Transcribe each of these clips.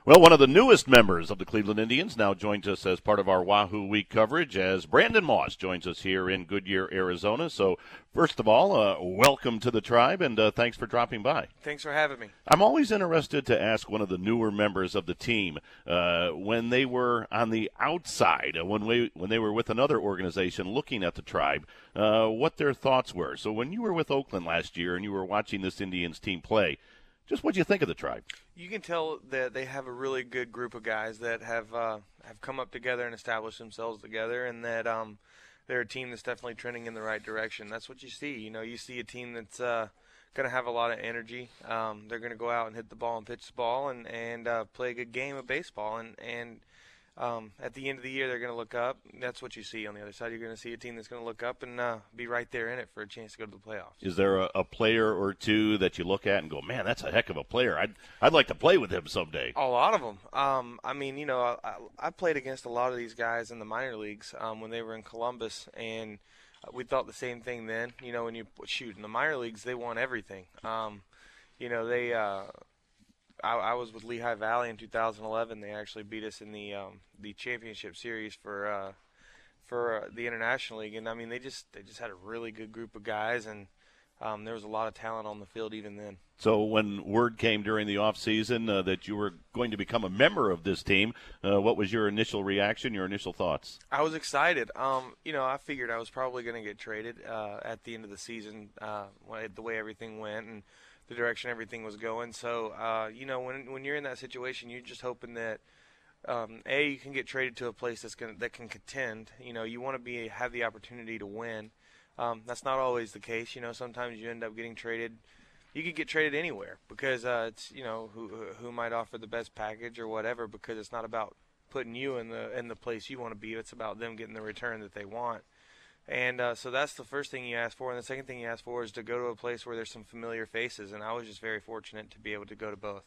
Well, one of the newest members of the Cleveland Indians now joins us as part of our Wahoo Week coverage as Brandon Moss joins us here in Goodyear, Arizona. So, first of all, welcome to the tribe, and thanks for dropping by. Thanks for having me. I'm always interested to ask one of the newer members of the team when they were on the outside, when they were with another organization looking at the tribe, what their thoughts were. So when you were with Oakland last year and you were watching this Indians team play, just what do you think of the tribe? You can tell that they have a really good group of guys that have come up together and established themselves together, and that they're a team that's definitely trending in the right direction. That's what you see. You see a team that's going to have a lot of energy. They're going to go out and hit the ball and pitch the ball and play a good game of baseball. And at the end of the year, they're going to look up. That's what you see on the other side. You're going to see a team that's going to look up and be right there in it for a chance to go to the playoffs. Is there a player or two that you look at and go, man, that's a heck of a player. I'd like to play with him someday. A lot of them. I played against a lot of these guys in the minor leagues when they were in Columbus, and we thought the same thing then. When you shoot in the minor leagues, they want everything. I was with Lehigh Valley in 2011. They actually beat us in the championship series for the International League, and I mean they just had a really good group of guys, and there was a lot of talent on the field even then. So when word came during the off season that you were going to become a member of this team, what was your initial reaction, your initial thoughts? I was excited. I figured I was probably going to get traded at the end of the season, the way everything went and the direction everything was going. So, when you're in that situation, you're just hoping that you can get traded to a place that can contend. You want to have the opportunity to win. That's not always the case. Sometimes you end up getting traded. You could get traded anywhere because it's who might offer the best package or whatever. Because it's not about putting you in the place you want to be. It's about them getting the return that they want. And so that's the first thing you ask for. And the second thing you ask for is to go to a place where there's some familiar faces. And I was just very fortunate to be able to go to both.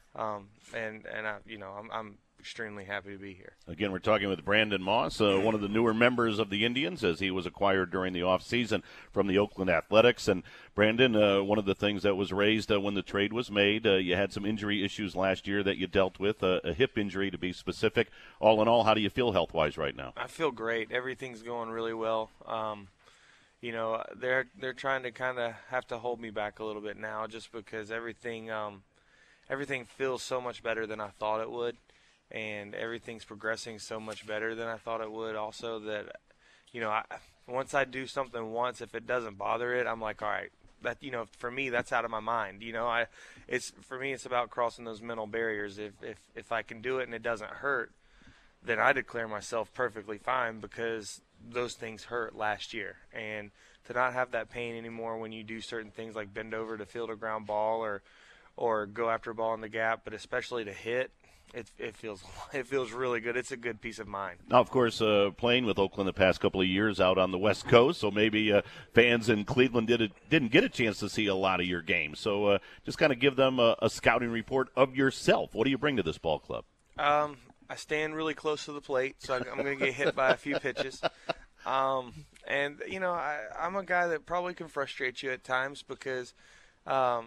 I'm extremely happy to be here. Again, we're talking with Brandon Moss, one of the newer members of the Indians, as he was acquired during the offseason from the Oakland Athletics. And Brandon, one of the things that was raised when the trade was made, you had some injury issues last year that you dealt with, a hip injury to be specific. All in all, how do you feel health-wise right now? I feel great. Everything's going really well. They're trying to kind of have to hold me back a little bit now just because everything feels so much better than I thought it would. And everything's progressing so much better than I thought it would. Also, that once I do something once, if it doesn't bother it, I'm like, all right, that for me, that's out of my mind. It's about crossing those mental barriers. If I can do it and it doesn't hurt, then I declare myself perfectly fine because those things hurt last year. And to not have that pain anymore when you do certain things like bend over to field a ground ball or go after a ball in the gap, but especially to hit. It feels really good. It's a good peace of mind. Now, of course, playing with Oakland the past couple of years out on the West Coast, so maybe fans in Cleveland didn't get a chance to see a lot of your games. So just kind of give them a scouting report of yourself. What do you bring to this ball club? I stand really close to the plate, so I'm going to get hit by a few pitches. I'm a guy that probably can frustrate you at times because, power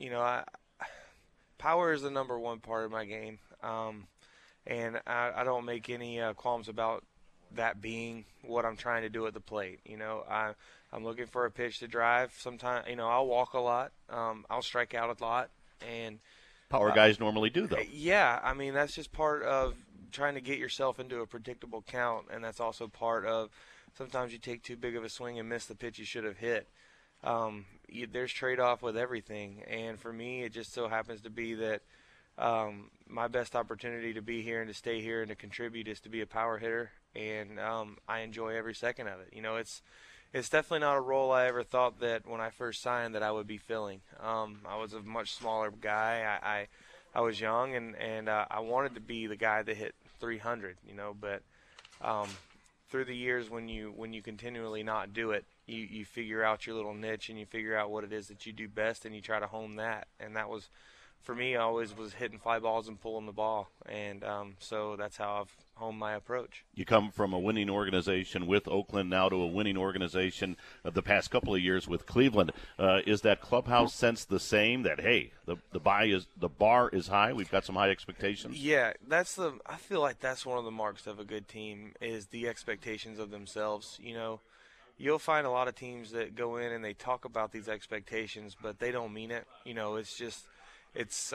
is the number one part of my game. And I don't make any qualms about that being what I'm trying to do at the plate. I'm looking for a pitch to drive. Sometimes, I'll walk a lot. I'll strike out a lot. And power guys normally do, though. Yeah, I mean, that's just part of trying to get yourself into a predictable count, and that's also part of sometimes you take too big of a swing and miss the pitch you should have hit. There's trade-off with everything, and for me, it just so happens to be that my best opportunity to be here and to stay here and to contribute is to be a power hitter, and I enjoy every second of it. It's definitely not a role I ever thought that when I first signed that I would be filling. I was a much smaller guy. I was young, and I wanted to be the guy that hit 300, but through the years when you continually not do it, you figure out your little niche and you figure out what it is that you do best and you try to hone that, and that was for me, I always was hitting fly balls and pulling the ball, and so that's how I've honed my approach. You come from a winning organization with Oakland now to a winning organization of the past couple of years with Cleveland. Is that clubhouse sense the same? That hey, the bar is high. We've got some high expectations. Yeah, I feel like that's one of the marks of a good team is the expectations of themselves. You know, you'll find a lot of teams that go in and they talk about these expectations, but they don't mean it. You know, it's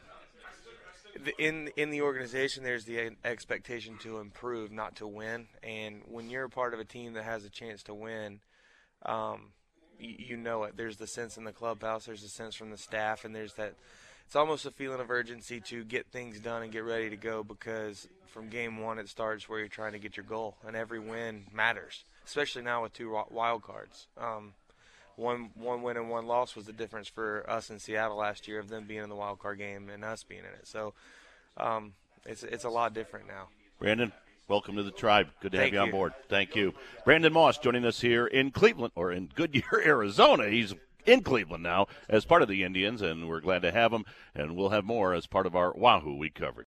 in the organization, there's the expectation to improve, not to win. And when you're a part of a team that has a chance to win, you know it. There's the sense in the clubhouse, there's a sense from the staff, and there's that. It's almost a feeling of urgency to get things done and get ready to go, because from game one it starts where you're trying to get your goal, and every win matters, especially now with 2 wild cards. One win and 1 loss was the difference for us in Seattle last year of them being in the wild card game and us being in it. So it's a lot different now. Brandon, welcome to the Tribe. Good to have you on you. board. Thank you. Brandon Moss joining us here in Cleveland, or in Goodyear, Arizona. He's in Cleveland now as part of the Indians, and we're glad to have him. And we'll have more as part of our Wahoo Week coverage.